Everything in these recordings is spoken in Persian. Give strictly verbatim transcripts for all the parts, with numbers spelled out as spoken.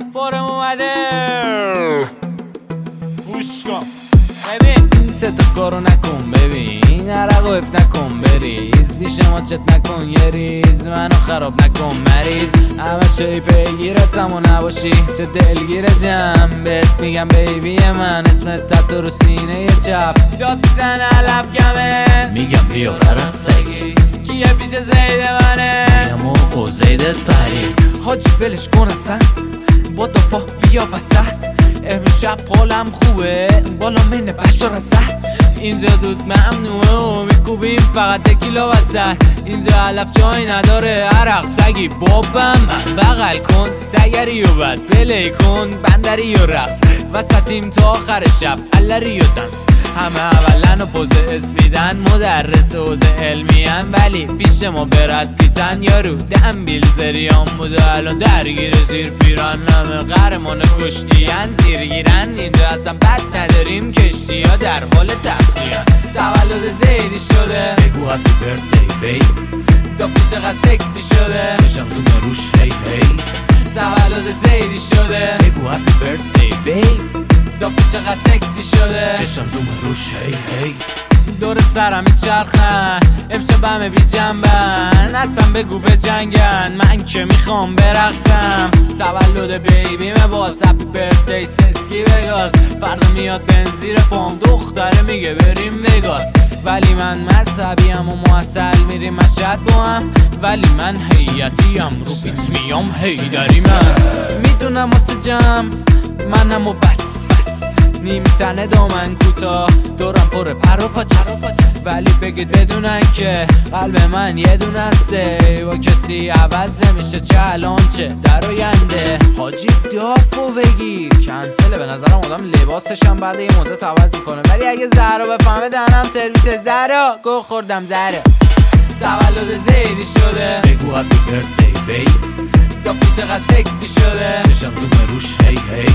فورم اومده گوش کن ببین سه تا کارو نکن ببین عرق و اف نکن بریز بیشه ما چت نکن یه ریز منو خراب نکن مریض همه شایی پیگیرتم و نباشی چه دلگیر جمع بهت میگم بیبی من اسمت تتو رو سینه چپ داد میزن علف گمه میگم بیار عرق سگی کیه پیش زید منه میگم او زیدت پرید حاجی بلش کن اصلا با دفا بیا وسط امروز شب حالم خوبه بالا منه بشار رسد اینجا دود ممنوعه و میکوبیم فقط تکیلا وسط اینجا علف جایی نداره عرق سگی بابم من بغل کن تگری و بد پلی کن بندری و رقص وسطیم تا آخر شب علری و دنس همه اولن و پوز اسم میدن مدرس حوزه علمی ان ولی پیش ما برد پیتن یارو دنبیل زریان بوده الان درگیر زیر پیران همه قهرمان کشتیان زیر گیرن اینجا اصلا بد نداریم کشتی ها در حال تخلیان تولد زیدی شده بگو هپی برثدی بیب دافی چقدر سکسی شده چشم زوم روش هی هی تولد زیدی شده بگو هپی برثدی بیب دافی چقدر سکسی شده چشم زوم روش هی هی دور سرم میچرخن امشب همه بی جنبن اصلا بگو به جنگن من که میخوام برقصم تولد بیبیمه باز هپی برثدی سسکی وگاس فردا میاد بنزیر پام دختره میگه بریم وگاس ولی من مذهبیم و معسل میریم مشهد با هم ولی من هیئتیم رو بیت میام هیدری من میدونم واسه جمع منم و بس نیمی تنه دامن کوتا دورم پر پر و پاچست ولی بگید بدونن که قلب من یه دونه هسته و کسی عوض نمیشه چه الان چه در آینده حاجی دافو بگیر کنسله به نظرم آدم لباسشم بعد یه مدت عوض میکنه ولی اگه زهرا بفهمه دهنم سرویس زهرا گو خوردم زهرا تولد زیدی شده بگو هپی برثدی بیب دافی چقدر سکسی شده چشم زوم روش هی هی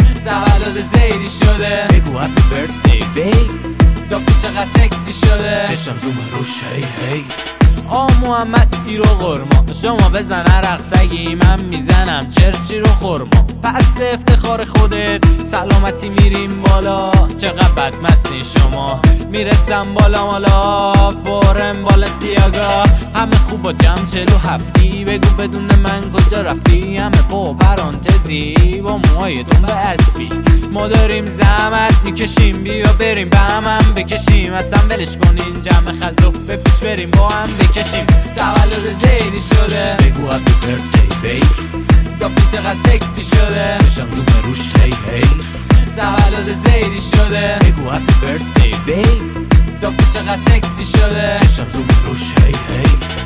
تولد زیدی شده بگو هپی برثدی بیب دافی چقدر سکسی شده چشم زوم روش هی هی آ محمد ایرو قرما شما بزن عرق سگی من میزنم چرچی رو خورما پس به افتخار خودت سلامتی میریم بالا چقدر بدمستین شما میرسم بالا مالا فورم بالا سیاگا همه خوب با جمع چلو هفتی بگو بدون من کجا رفتی همه با پرانتزی با موهای دنبه اسبی ما داریم زحمت میکشیم بیا بریم به هم هم بکشیم اصلا ولش کنین جمع خزو به پیش بریم با هم بکشیم تولد زیدی شده بگو هپی برثدی بیب دافی چقدر سکسی شده چشم زوم روش هی هی تولد زیدی شده بگو هپی برثدی بیب دافی چقدر سکسی شده چشم زوم روش هی هی